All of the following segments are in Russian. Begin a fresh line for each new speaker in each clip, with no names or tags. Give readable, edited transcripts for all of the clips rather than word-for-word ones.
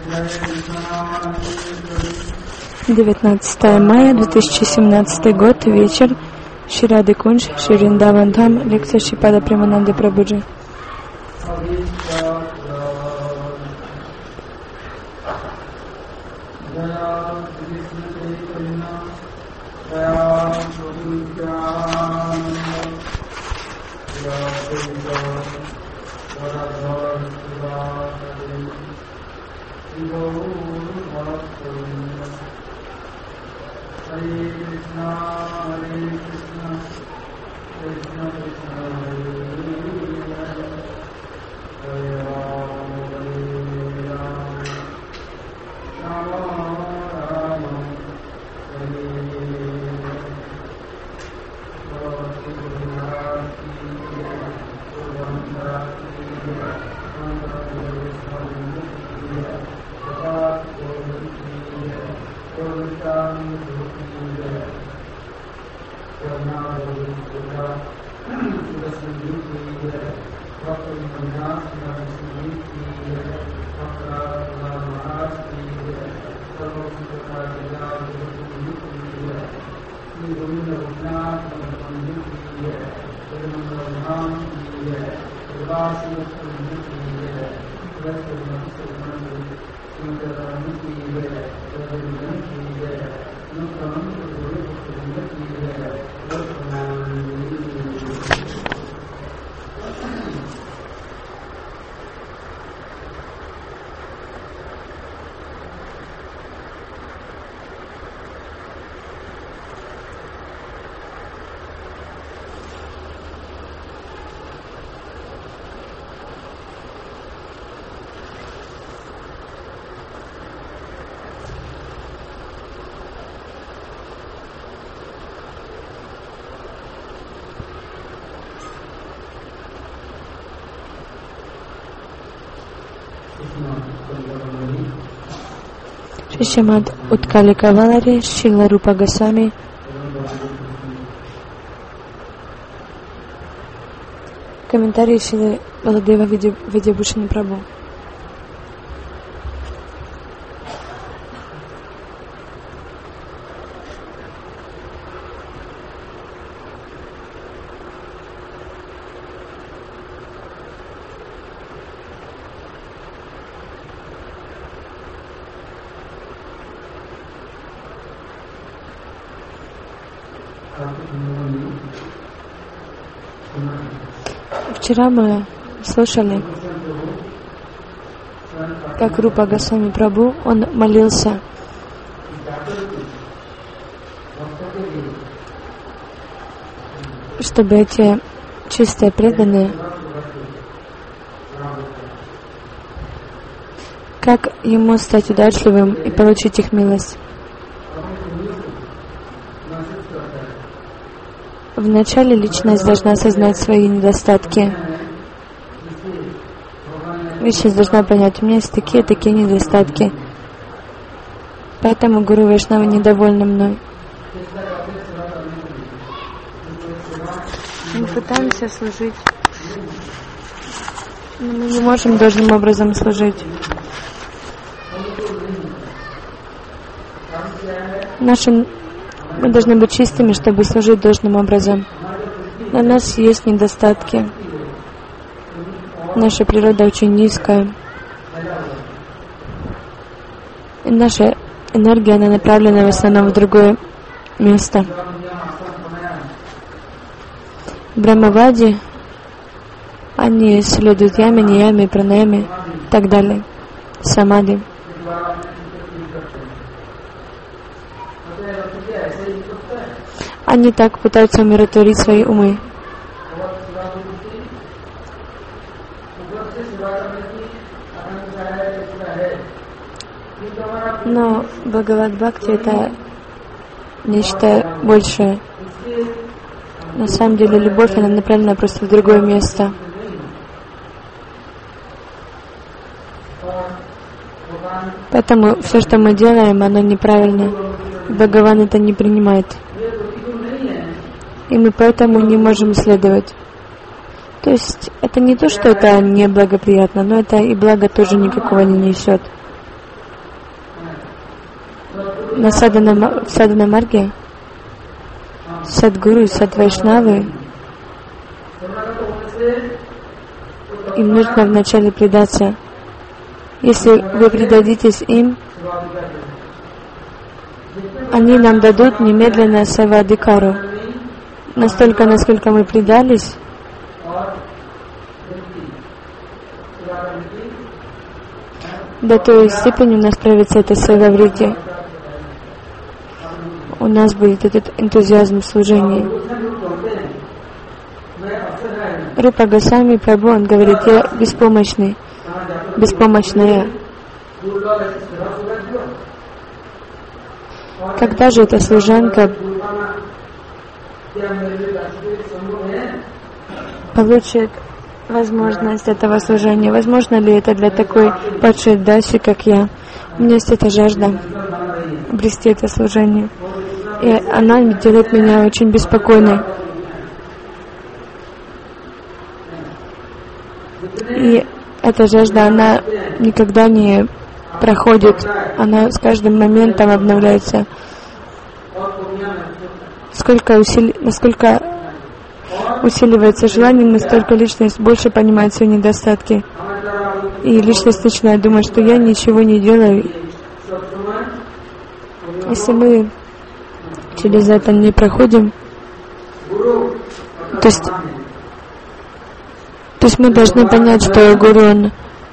19 мая 2017 год, вечер, Шри Рады Кунж, Шри Вриндаван Дхам, лекция Шрипада Премананды Прабхуджи. Шримад Уткалика Валари, Шрила Рупа Госвами. Комментарий Шрилы Баладева Видьябхушана Прабху. Вчера мы слушали, как Рупа Госвами Прабху, он молился чтобы эти чистые преданные, как ему стать удачливым и получить их милость. Вначале личность должна осознать свои недостатки. Личность должна понять, у меня есть такие недостатки. Поэтому Гуру Вайшнава недовольны мной. Мы пытаемся служить, но мы не можем должным образом служить. Мы должны быть чистыми, чтобы служить должным образом. Но у нас есть недостатки. Наша природа очень низкая. И наша энергия, она направлена в основном в другое место. Брахмавади, они следуют яме, нияме, пранаяме и так далее. Самади. Они так пытаются умиротворить свои умы. Но Бхагавад-бхакти — это нечто большее. На самом деле любовь, она направлена просто в другое место. Поэтому все, что мы делаем, оно неправильно. Бхагаван это не принимает. И мы поэтому не можем следовать. То есть это не то, что это неблагоприятно, но это и благо тоже никакого не несет. на садхана-марге, садгуру, садвайшнавы, им нужно вначале предаться. Если вы предадитесь им, они нам дадут немедленно савадикару. Настолько, насколько мы предались, до той степени у нас проявится это сававрити. У нас будет этот энтузиазм в служении. Рупа Госвами Прабху, он говорит, я беспомощный, беспомощная. Когда же эта служанка получит возможность этого служения? Возможно ли это для такой падшей даси, как я? У меня есть эта жажда обрести это служение. И она делает меня очень беспокойной. И эта жажда, она никогда не проходит. Она с каждым моментом обновляется. Насколько усиливается желание, настолько личность больше понимает свои недостатки. И личность начинает думать, что я ничего не делаю. Если мы через это не проходим, то есть мы должны понять, что Гуру,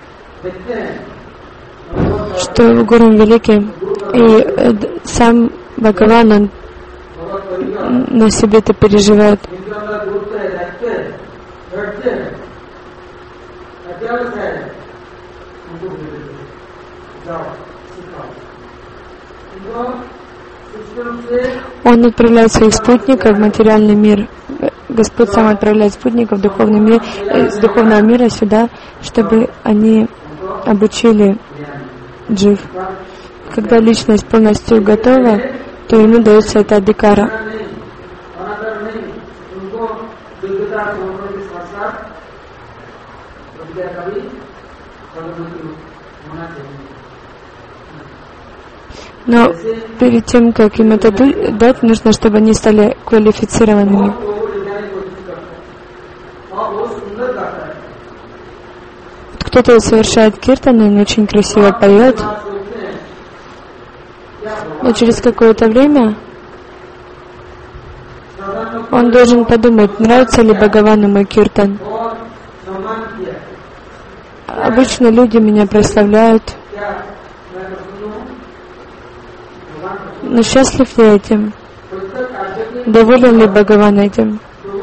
Гуру великий, и сам Бхагаван, он на себе это переживает. Он отправляет своих спутников в материальный мир. Господь сам отправляет спутников в духовный мир, с духовного мира сюда, чтобы они обучили джив. Когда личность полностью готова, то ему дается эта адикара. Но перед тем, как им это дать, нужно, чтобы они стали квалифицированными. Кто-то совершает киртан, он очень красиво поет, но через какое-то время он должен подумать, нравится ли Бхагавану мой киртан. Обычно люди меня прославляют, но счастлив ли этим? Доволен ли Бхагаван этим?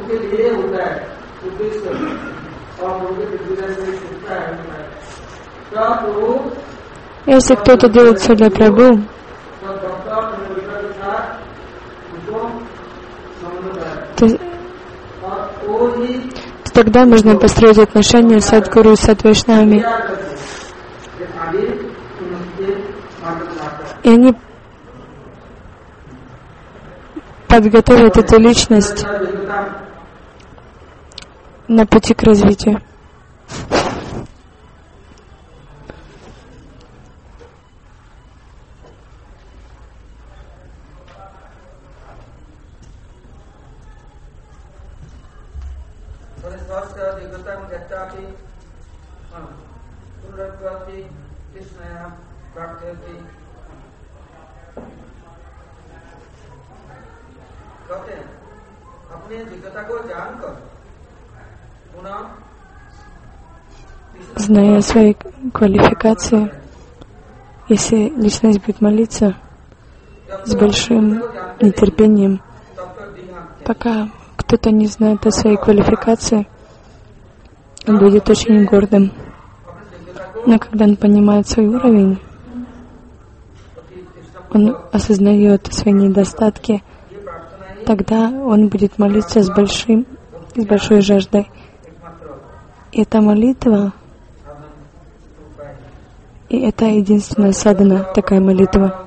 Если кто-то делает все для Прабху, то тогда можно построить отношения с Садгуру, с Садвайшнавами. И они подготовят эту личность на пути к развитию. Зная свои квалификации, если личность будет молиться с большим нетерпением, пока кто-то не знает о своей квалификации, он будет очень гордым. Но когда он понимает свой уровень, он осознает свои недостатки, тогда он будет молиться с большой жаждой. И эта молитва, и это единственная садхана, такая молитва.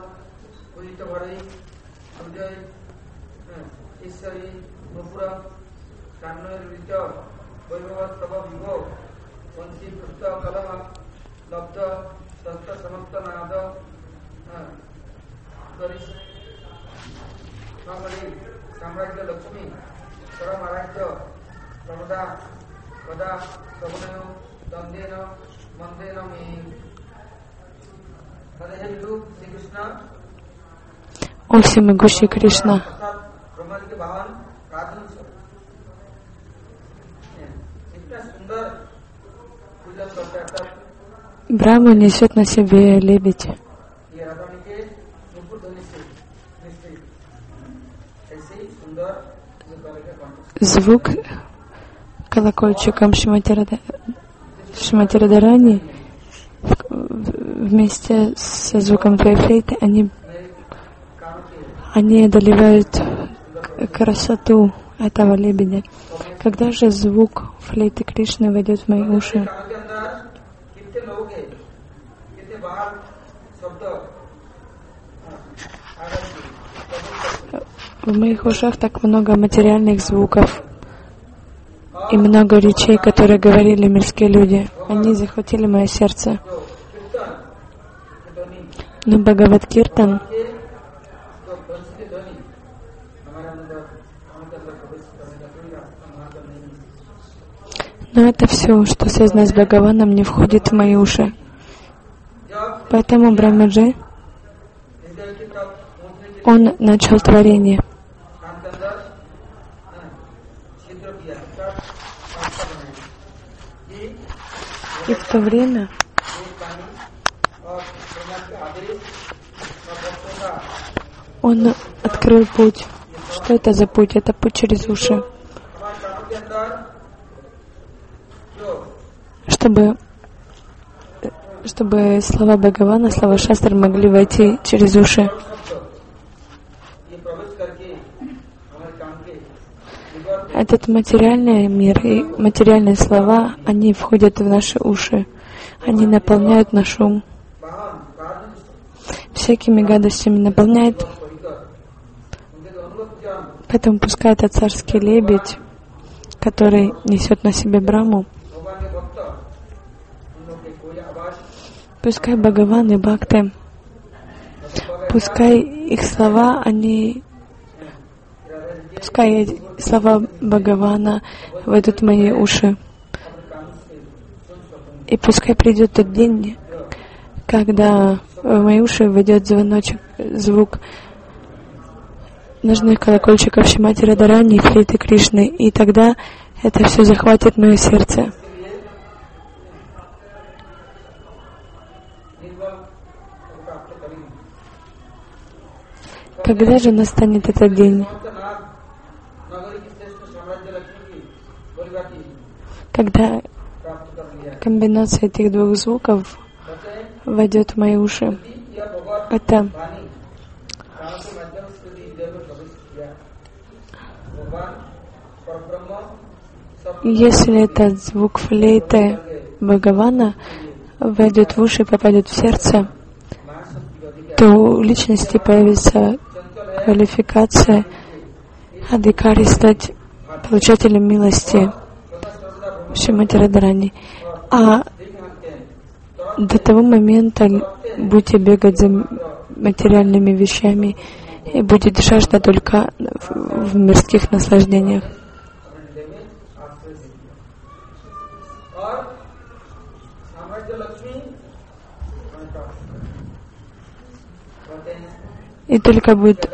О всемогущий Кришна, Брахма несет на себе лебедь. Звук колокольчиком Шримати Радхарани вместе со звуком твоей флейты они одолевают красоту этого лебедя. Когда же звук флейты Кришны войдет в мои уши, в моих ушах так много материальных звуков и много речей, которые говорили мирские люди. Они захватили мое сердце. Но Бхагавад-киртан но это все, что связано с Бхагаваном, не входит в мои уши. Поэтому Брахмаджи, он начал творение. И в то время он открыл путь. Что это за путь? Это путь через уши. Чтобы слова Бхагавана, слова Шастры могли войти через уши. Этот материальный мир и материальные слова, они входят в наши уши. Они наполняют наш ум. Всякими гадостями наполняет. Поэтому пускай этот царский лебедь, который несет на себе Брахму, пускай Бхагаван и Бхакты, пускай их слова, пускай слова Бхагавана войдут в мои уши. И пускай придет тот день, когда в мои уши войдет звоночек, звук ножных колокольчиков Шримати Радхарани и флейты Кришны. И тогда это все захватит мое сердце. Когда же настанет этот день? Когда комбинация этих двух звуков войдет в мои уши. Это если этот звук флейты Бхагавана войдет в уши и попадет в сердце, то у личности появится квалификация адхикари, стать получателем милости Шримати Радхарани. А до того момента будете бегать за материальными вещами и будет жажда только в мирских наслаждениях. И только будет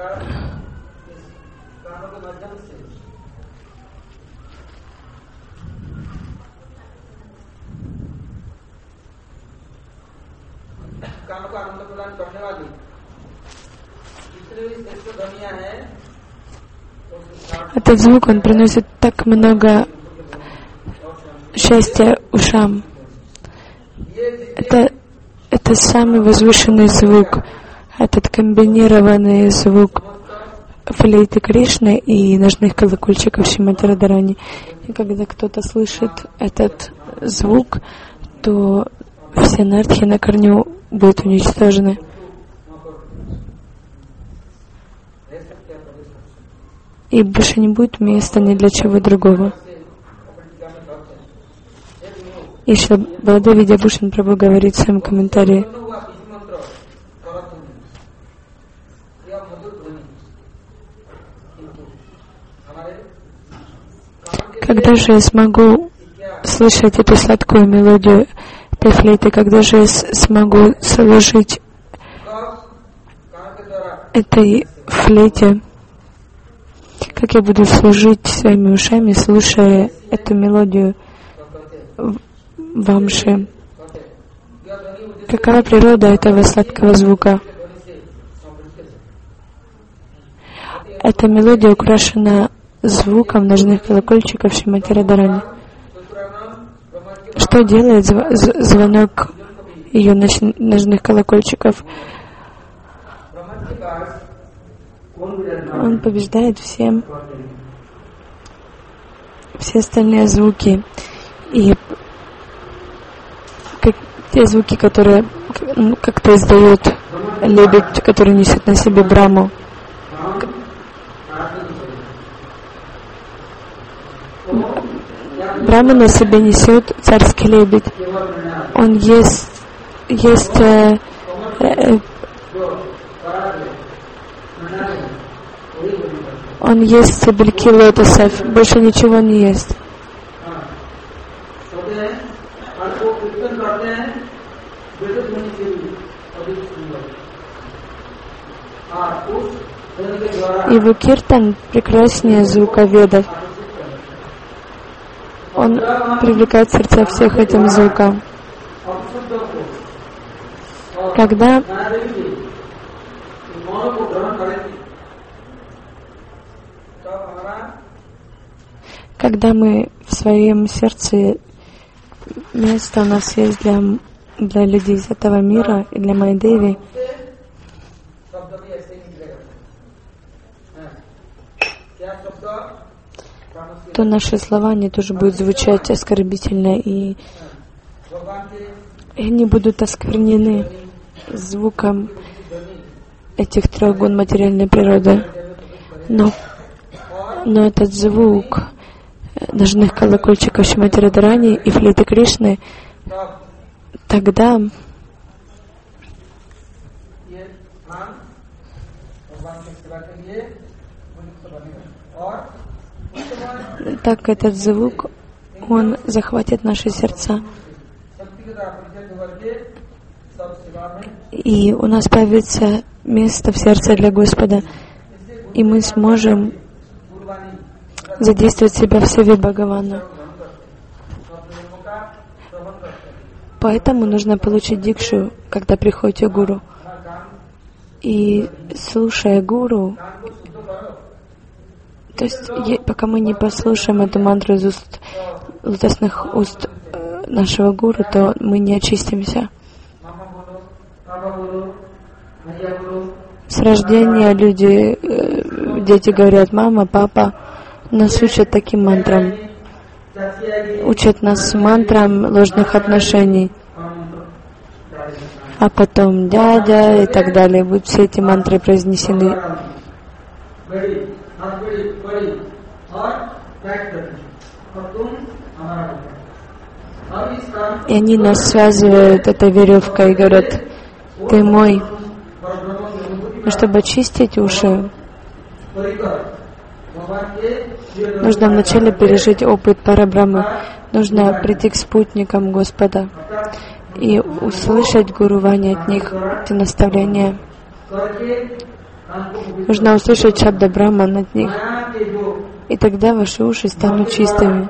этот звук, он приносит так много счастья ушам. Это самый возвышенный звук, этот комбинированный звук флейты Кришны и ножных колокольчиков Шримати Радхарани. И когда кто-то слышит этот звук, то все нартхи на корню будут уничтожены. И больше не будет места ни для чего другого. И Шрила Баладева Видьябхушан Прабху говорит в своем комментарии: Когда же я смогу слышать эту сладкую мелодию этой флейты? Когда же я смогу служить этой флейте? Как я буду служить своими ушами, слушая эту мелодию в амше? Какова природа этого сладкого звука? Эта мелодия украшена звуком ножных колокольчиков Шримати Радхарани. Что делает звонок ее ножных колокольчиков? Он побеждает все остальные звуки. И те звуки, которые как-то издает лебедь, который несет на себе Брахму. Брахма на себе несет царский лебедь. Он он ест стебельки лотосов, больше ничего не ест. Его киртан прекраснее звука ведов. Он привлекает сердца всех этим звуком. Когда мы в своем сердце, место у нас есть для людей из этого мира и для Майдеви, то наши слова, они тоже будут звучать оскорбительно, и они будут осквернены звуком этих трех гун материальной природы. Но этот звук ножных колокольчиков Шримати Радхарани и флейты Кришны, тогда так этот звук, он захватит наши сердца. И у нас появится место в сердце для Господа. И мы сможем задействовать себя в Севе Бхагавана. Поэтому нужно получить дикшу, когда приходите к гуру. И слушая гуру, то есть пока мы не послушаем эту мантру из лотосных уст нашего гуру, то мы не очистимся. С рождения дети говорят: мама, папа, нас учат таким мантрам. Учат нас мантрам ложных отношений. А потом дядя и так далее. Будут все эти мантры произнесены. И они нас связывают этой веревкой и говорят: ты мой. Но чтобы очистить уши, нужно вначале пережить опыт Парабрамы. Нужно прийти к спутникам Господа и услышать гурувани от них, эти наставления. Нужно услышать Шабда Брахман от них. И тогда ваши уши станут чистыми.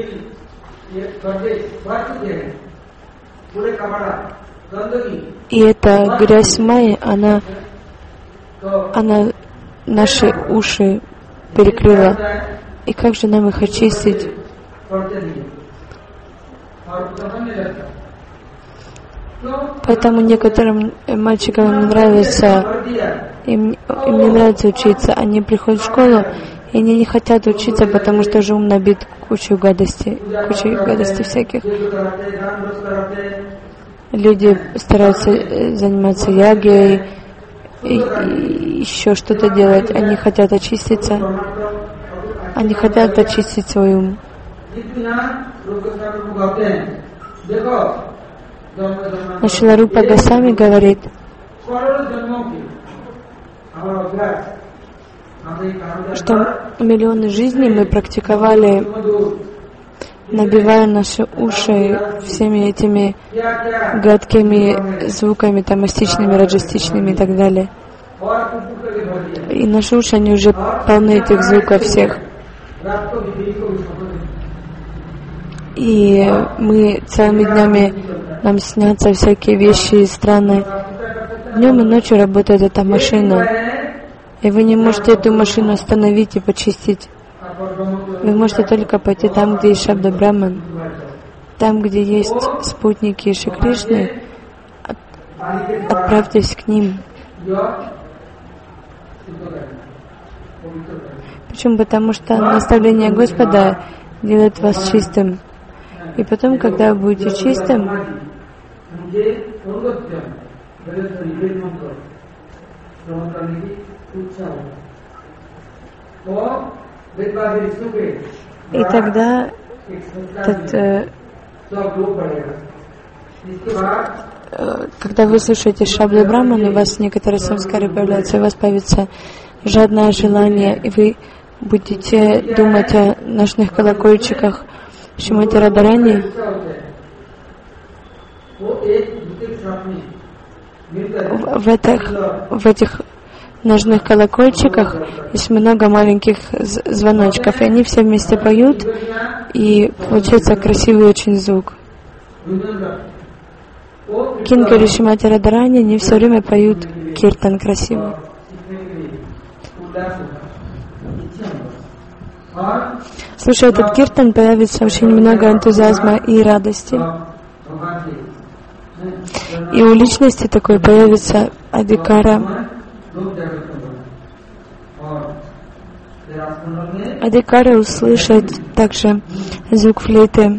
И эта грязь майи, она наши уши перекрыла. И как же нам их очистить? Поэтому некоторым мальчикам не нравится, им не нравится учиться. Они приходят в школу, и они не хотят учиться, потому что же ум набит кучей гадостей всяких. Люди стараются заниматься ягой, и еще что-то делать. Они хотят очиститься. Они хотят очистить свой ум. Но Шрила Рупа Госвами говорит, что миллионы жизней мы практиковали набивая наши уши всеми этими гадкими звуками, тамастичными, раджастичными и так далее. И наши уши, они уже полны этих звуков всех. И мы целыми днями, нам снятся всякие вещи странные. Днем и ночью работает эта машина. И вы не можете эту машину остановить и почистить. Вы можете только пойти там, где есть Шабда Браман, там, где есть спутники Шри Кришны, отправьтесь к ним. Почему? Потому что наставление Господа делает вас чистым. И потом, когда вы будете чистым, и тогда когда вы слушаете Шабда Браман, у вас некоторые самскары появляются, у вас появится жадное желание, и вы будете думать о ночных колокольчиках Шримати Радарани. В этих ножных колокольчиках есть много маленьких звоночков, и они все вместе поют, и получается красивый очень звук. Кинкари Шримати Радарани, они все время поют киртан красивый. Слушая этот киртан, появится очень много энтузиазма и радости. И у личности такой появится адикара. Адикара услышит также звук флейты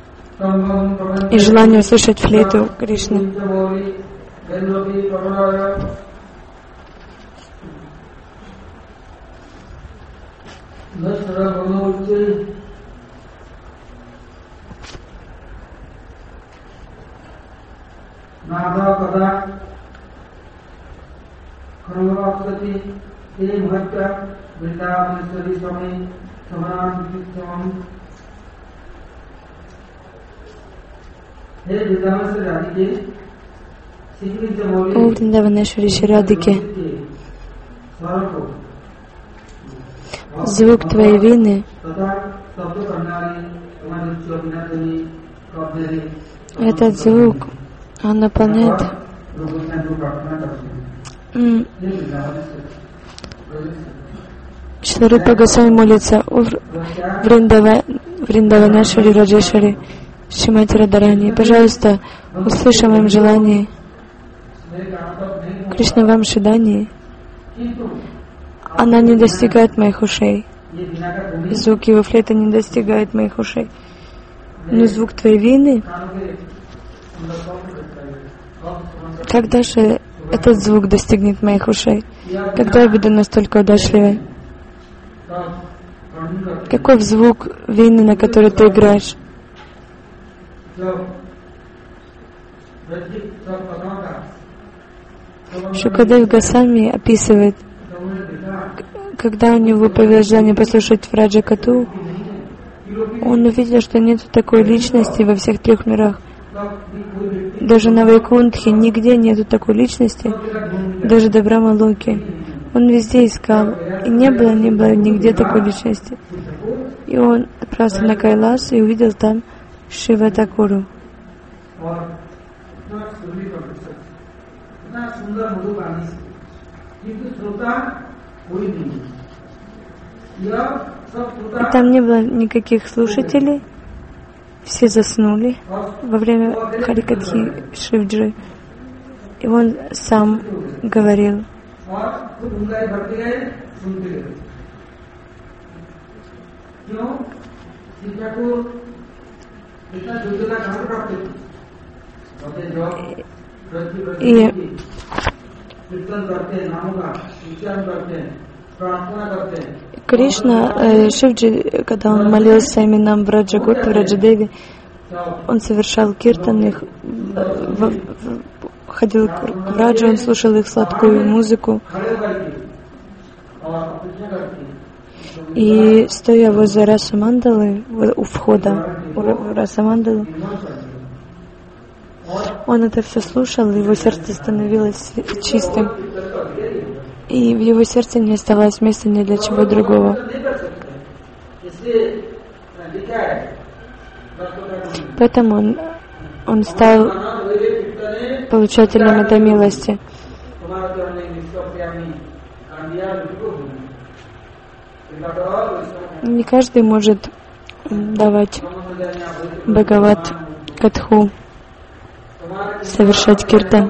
и желание услышать флейту Кришны. О Вриндаванешвари Шри Радхике, звук твоей вины, этот звук, он наполняет. Шварупа Госвами молится о Вриндаванешвари Раджешвари Шримати Радарани. Пожалуйста, услышь о моем желании. Кришна вам Шидании. Она не достигает моих ушей. Звук его флейты не достигает моих ушей. Но звук твоей вины, когда же этот звук достигнет моих ушей? Когда я буду настолько удачливой? Каков звук вины, на который ты играешь? Шукадев Госвами описывает, когда у него появилось желание послушать Враджа Кату, он увидел, что нет такой личности во всех трех мирах. Даже на Вайкунтхе нигде нету такой личности, даже до Брахма-локи. Он везде искал, и не было нигде такой личности. И он отправился на Кайлас и увидел там Шива Такуру. И там не было никаких слушателей, все заснули во время Харикатхи Шивджи. И он сам говорил. И Кришна, Шивджи, когда он молился именам Враджагурты, Враджадеви, он совершал киртан, их, ходил к Враджу, он слушал их сладкую музыку. И стоя возле Раса Мандалы у входа, Расамандалу. Он это все слушал, его сердце становилось чистым. И в его сердце не оставалось места ни для чего другого. Поэтому он стал получателем этой милости. Не каждый может давать Бхагават Катху, совершать киртан.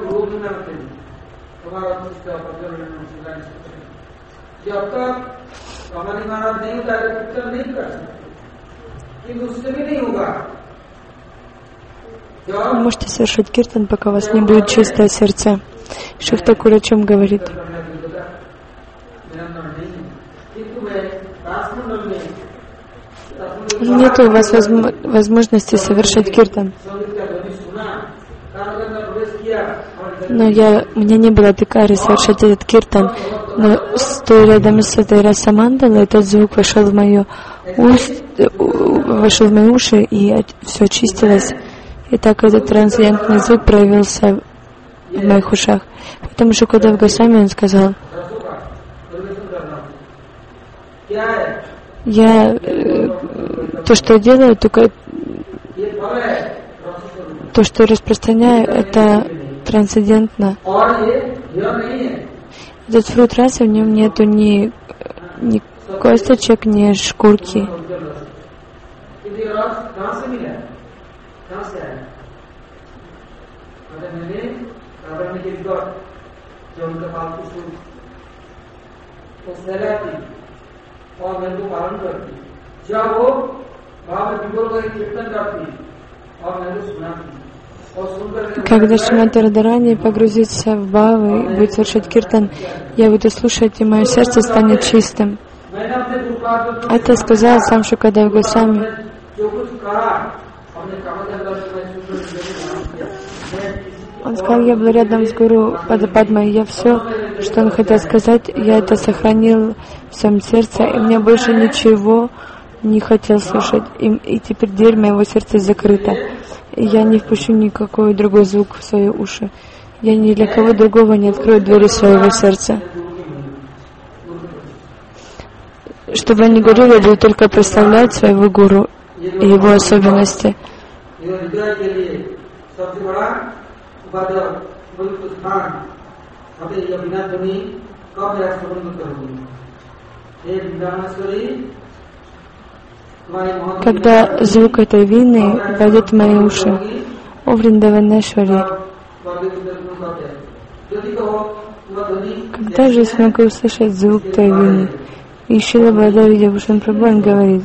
Вы можете совершать киртан, пока у вас не будет чистое сердце. Шри Тхакур о чем говорит? Нет у вас возможности совершать киртан. Но у меня не было дикари совершать этот киртан. Но стоя рядом с этой Расамандалой, этот звук вошел в мои уши, и все очистилось. И так этот трансцендентный звук проявился в моих ушах. Потому что Шукадев Госвами он сказал: я то, что делаю, только то, что распространяю, это трансцендентно. Этот фрукт расы, в нем нету ни косточек, ни шкурки. Когда Шримати Радхарани погрузится в бхавы и будет совершать киртан, я буду слушать, и мое сердце станет чистым. Это сказал сам Шукадев Госвами. Он сказал: я был рядом с Гуру Падмой, я все, что он хотел сказать, я это сохранил в своем сердце, и мне больше ничего не хотел слушать. И теперь дверь моего сердца закрыта. И я не впущу никакой другой звук в свои уши. Я ни для кого другого не открою двери своего сердца. Что бы я ни говорил, я буду только представлять своего гуру и его особенности. Когда звук этой вины войдет в мои уши, о Вриндаванешвари, когда же я смогу услышать звук той вины? И Шрила Баладева Видьябхушан Прабху он говорит: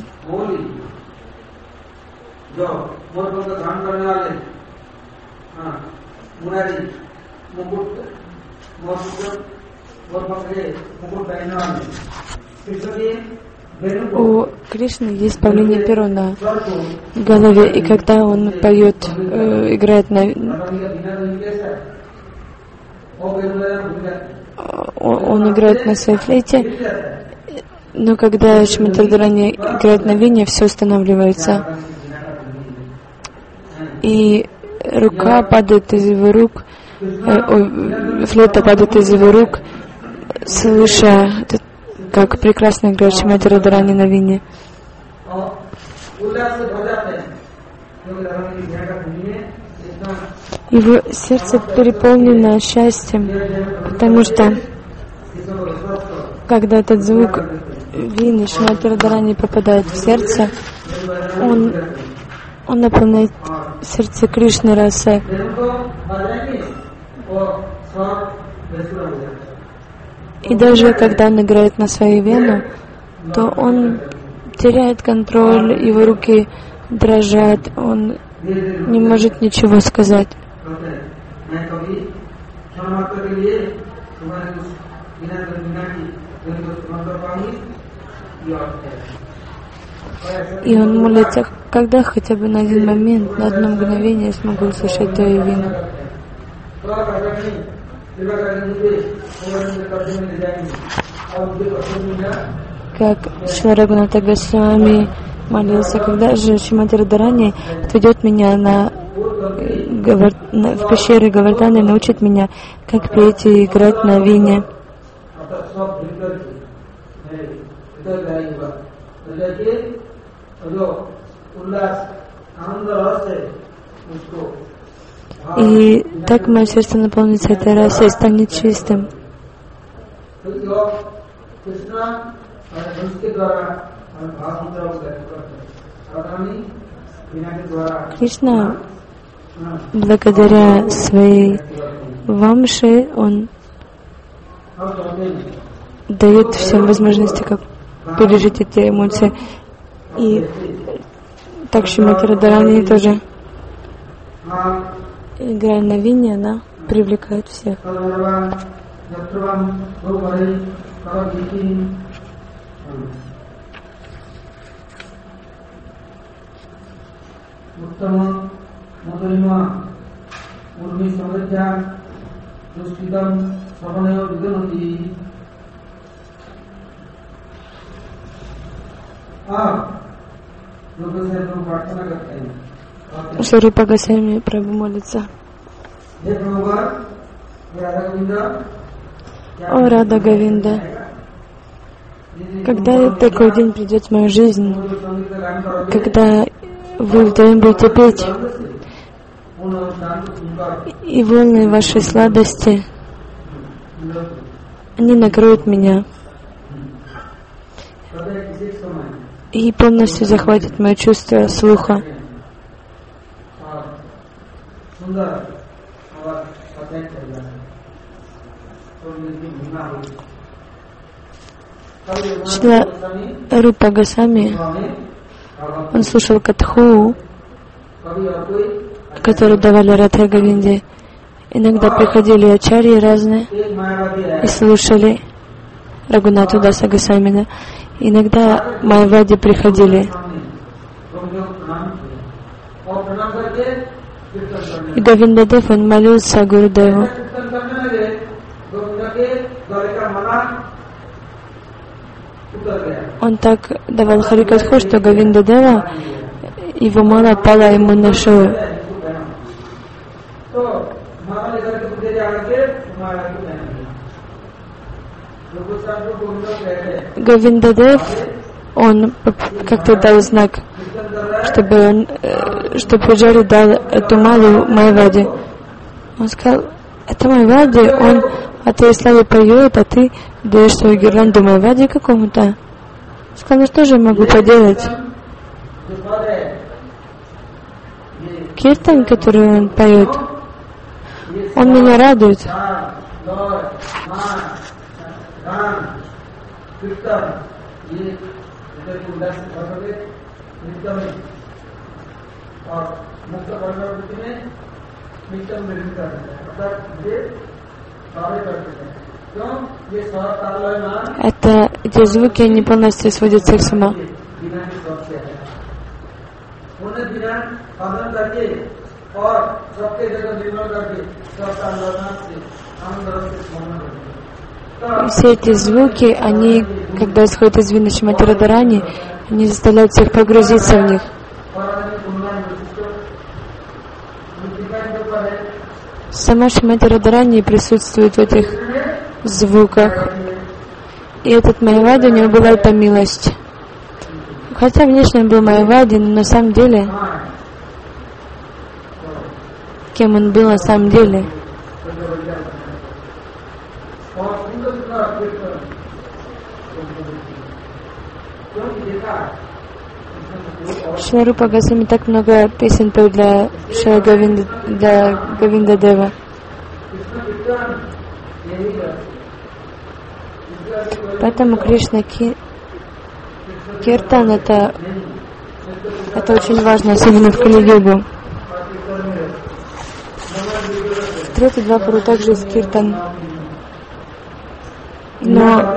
у Кришны есть павлине перо на голове, и когда он поет, играет он играет на своей флейте, но когда Шримати Радхарани играет на вине, все останавливается. И рука падает из его рук, флейта падает из его рук, слыша, как прекрасно играет Шримати Радхарани на вине. Его сердце переполнено счастьем, потому что когда этот звук вины Шримати Радхарани попадает в сердце, он наполняет сердце Кришны расой. И даже когда он играет на свою вену, то он теряет контроль, его руки дрожат, он не может ничего сказать. И он молится, когда хотя бы на один момент, на одно мгновение я смогу услышать твою вину. Как Шрила Рагунатха Госвами молился. Когда же Шримати Радхарани отведет меня в пещеры Говардханы и научит меня, как петь и играть на вине. И так мое сердце наполнится этой расой и станет чистым. Кришна, благодаря своей вамше, он дает всем возможности, как пережить эти эмоции. И так Шримати Радхарани тоже, играя на вине, она привлекает всех. Шрупа Госвами Прабху молится. О, Рада Говинда, когда такой день придет в мою жизнь, когда вы вдвоем будете петь, и волны вашей сладости, они накроют меня и полностью захватят мое чувство слуха. Шрила Рупа Госвами, он слушал катху, которую давали Радха Говинде. Иногда приходили ачарьи разные и слушали Рагунату Даса Госвамина. Иногда майявади приходили. И Говиндадев, он молился Гурудеву. Он так давал харикатху, что Говиндадева, его мала пала ему на шею. Говиндадев, он как-то дал знак, чтобы Пуджари дал эту малу майявади. Он сказал, это майявади, он о твоей славе поет, а ты даешь свою гирлянду майявади какому-то. Сказал, ну что же я могу поделать? Киртан, который он поет, он меня радует. Эти звуки, они полностью сводят всех с ума. Все эти звуки, они, когда исходят из вины Шримати Радхарани, они заставляют всех погрузиться в них. Сама Шримати Радхарани присутствует в этих звуках. И этот майявади, у него была эта милость. Хотя внешне он был майявади, но на самом деле, кем он был на самом деле? Шрила Рупа Госвами так много песен пел для Говиндадева. Поэтому Кришна Киртан это очень важно, особенно в Кали-югу. Трети Двапару также есть Киртан. Но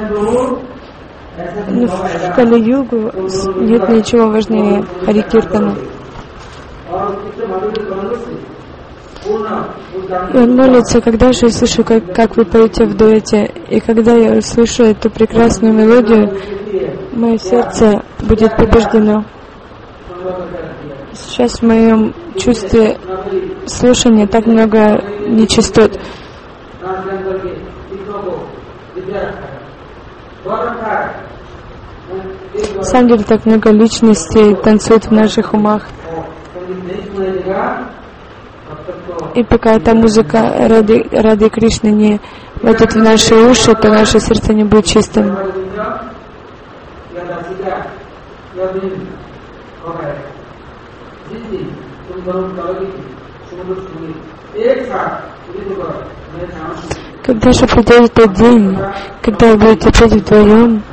в Кали-югу нет ничего важнее Хари Киртана. И он молится, когда же я слышу, как вы поете в дуэте, и когда я услышу эту прекрасную мелодию, мое сердце будет побеждено. Сейчас в моем чувстве слушания так много нечистот. На самом деле так много личностей танцует в наших умах. И пока эта музыка ради Кришны не войдет в наши уши, то наше сердце не будет чистым. Когда же придет этот день, когда вы будете петь вдвоем,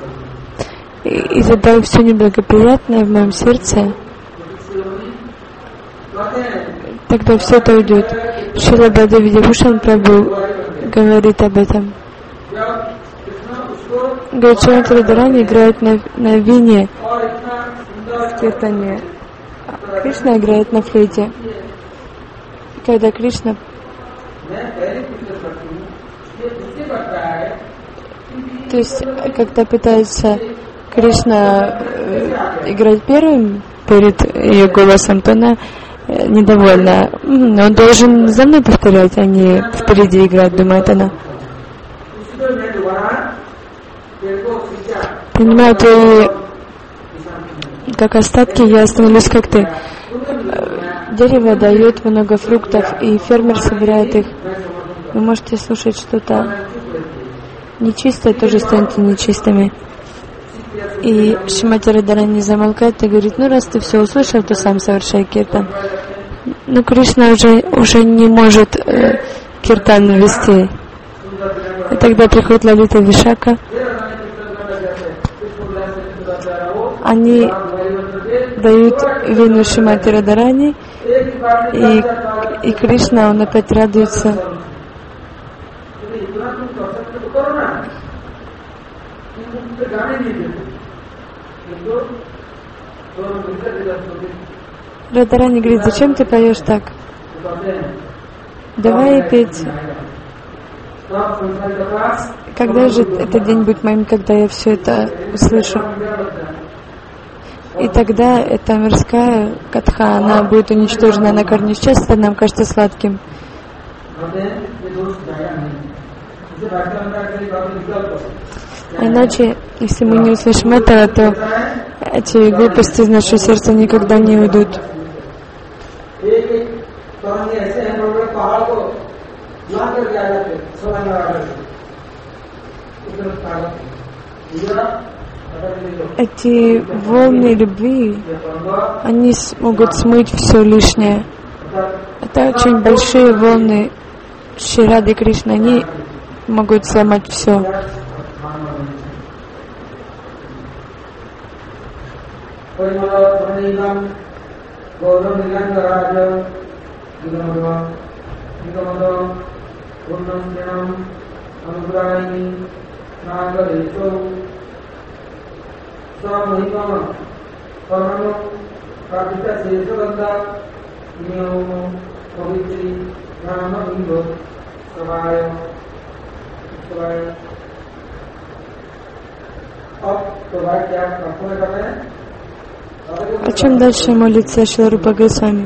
и тогда все неблагоприятное в моем сердце, тогда все это уйдет. Шрила Бхадева Видябхушан Прабху говорит об этом. Говорит, что Радхарани играет на вине в киртане, а Кришна играет на флейте. Когда Кришна то есть, когда пытается Кришна играть первым перед ее голосом, то она недовольна. Он должен за мной повторять, а не впереди играть, думает она. Понимаю, твои как остатки, я остановлюсь как ты. Дерево дает много фруктов, и фермер собирает их. Вы можете слушать что-то нечистое, тоже станете нечистыми. И Шримати Радхарани замолкает и говорит, ну раз ты все услышал, то сам совершай киртан. Но Кришна уже не может киртан вести. И тогда приходит Лалита Вишака. Они дают вину Шримати Радхарани, и Кришна, он опять радуется. Радхарани говорит, зачем ты поешь так? Давай петь. Когда же этот день будет моим, когда я все это услышу? И тогда эта мирская катха, она будет уничтожена на корне. Сейчас это нам кажется сладким. А иначе, если мы не услышим этого, то эти глупости из нашего сердца никогда не уйдут. Эти волны любви, они могут смыть все лишнее. Это очень большие волны Шри Рады Кришны, они могут сломать все. О чем дальше молится Шрила Рупа Госвами?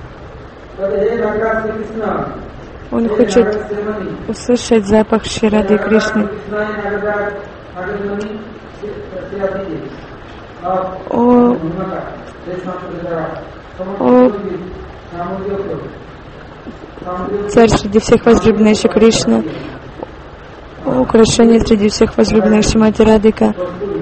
Он хочет услышать запах Шри Рады Кришны. О царь среди всех возлюбленных Шри Кришна, о украшение среди всех возлюбленных Шримати Радхика.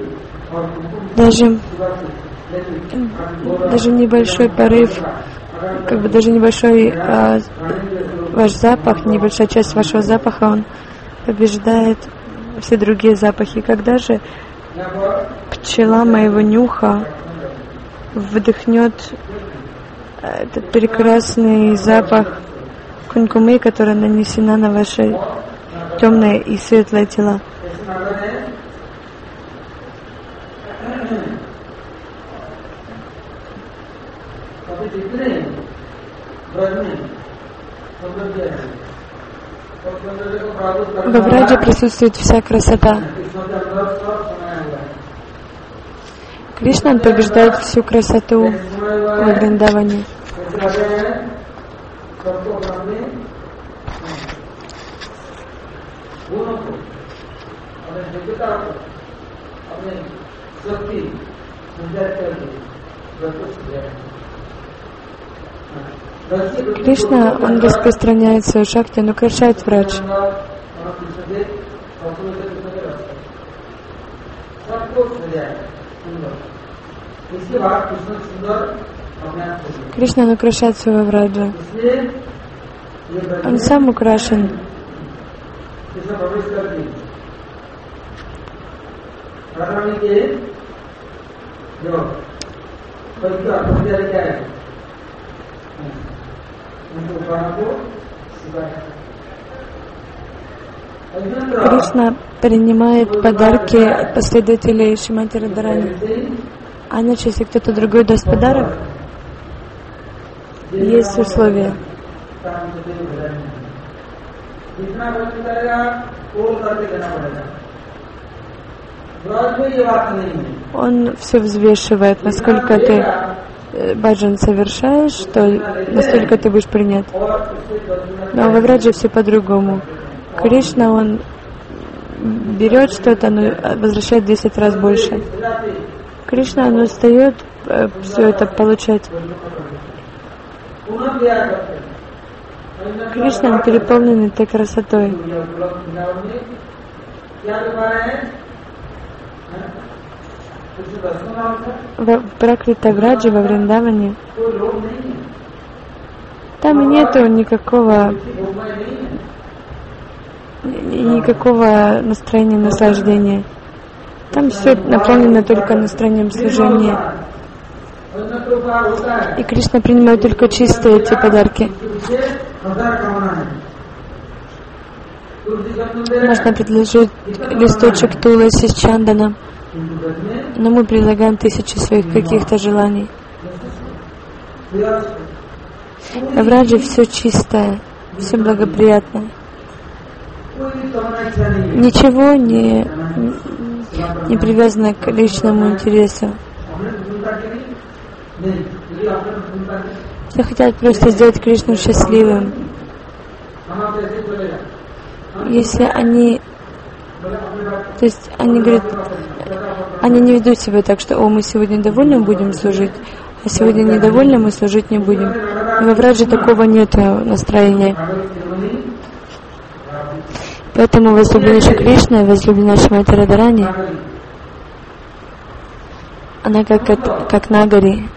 Даже небольшой порыв, как бы даже небольшой ваш запах, небольшая часть вашего запаха, он побеждает все другие запахи. Когда же пчела моего нюха вдохнет этот прекрасный запах кункумы, которая нанесена на ваши темные и светлые тела. Во Врадже присутствует вся красота. Кришна, он побеждает всю красоту во Вриндаване. Кришна, он распространяет свою шакти, он украшает Врадж. Кришна, он украшает свою Враджу. Он сам украшен. Кришна принимает подарки от последователей Шримати Радхарани. А иначе, если кто-то другой даст подарок, есть условия. Он все взвешивает, насколько ты баджан совершаешь, что настолько ты будешь принят. Но во Враджа все по-другому. Кришна, он берет что-то, но возвращает 10 раз больше. Кришна, он устает все это получать. Кришна, он переполнен этой красотой. В Пракрита Враджи, во Вриндаване, там нету никакого настроения наслаждения. Там все наполнено только настроением служения. И Кришна принимает только чистые эти подарки. Можно предложить листочек туласи с чанданом, но мы предлагаем 1000 своих каких-то желаний. В Врадже все чистое, все благоприятное. Ничего не привязано к личному интересу. Все хотят просто сделать Кришну счастливым. Если они, то есть они говорят, они не ведут себя так, что мы сегодня довольны, будем служить, а сегодня недовольны, мы служить не будем. И во Врадже такого нет настроения. Поэтому возлюбленная Кришна и возлюбленная Шримати Радхарани, она как Нагари.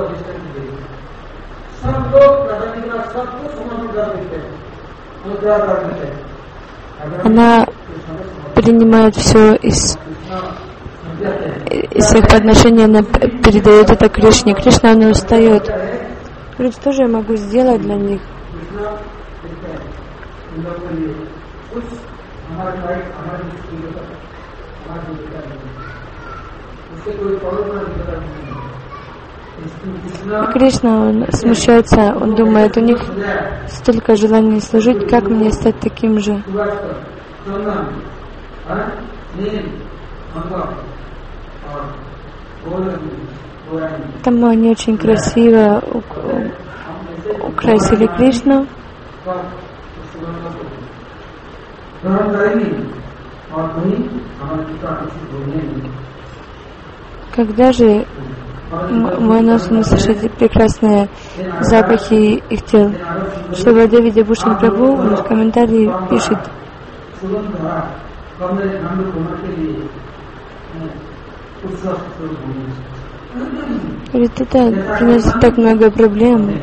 Она принимает все из своих подношений, она передает это Кришне. Кришна, она устает. Говорит, что же я могу сделать для них? И Кришна, он смущается, он думает, у них столько желаний служить, как мне стать таким же? Там они очень красиво украсили Кришну. Когда же мой нос услышит прекрасные запахи их тел? Шривади Видябушан Прабху, он в комментарии пишет: говорит, это приносит так много проблем.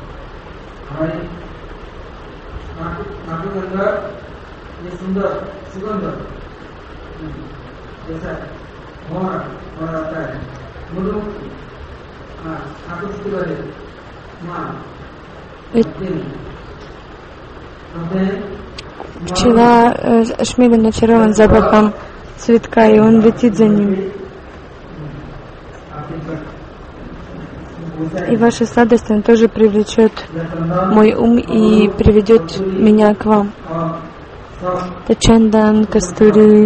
Пчела Ашмиля начарован запахом цветка, и он летит за ним. И ваша сладость, она тоже привлечет мой ум и приведет меня к вам. Чандан, Кастури.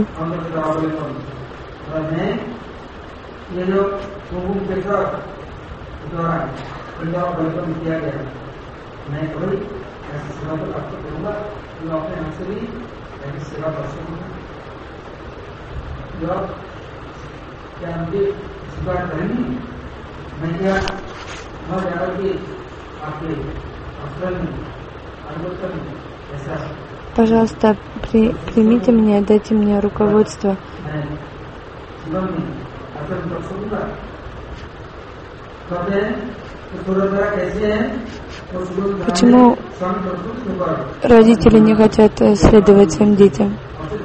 Пожалуйста, примите меня, дайте мне руководство. Почему родители не хотят следовать своим детям?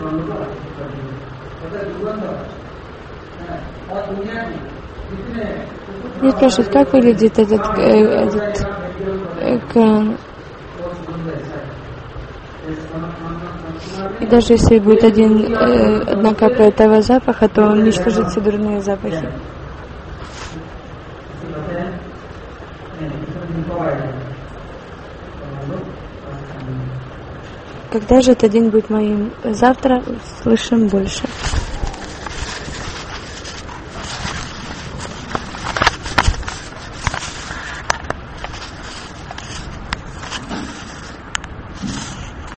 Мне спрашивают, как выглядит этот экран. И даже если будет одна капля этого запаха, то он уничтожит все дурные запахи. Когда же этот день будет моим? Завтра услышим больше.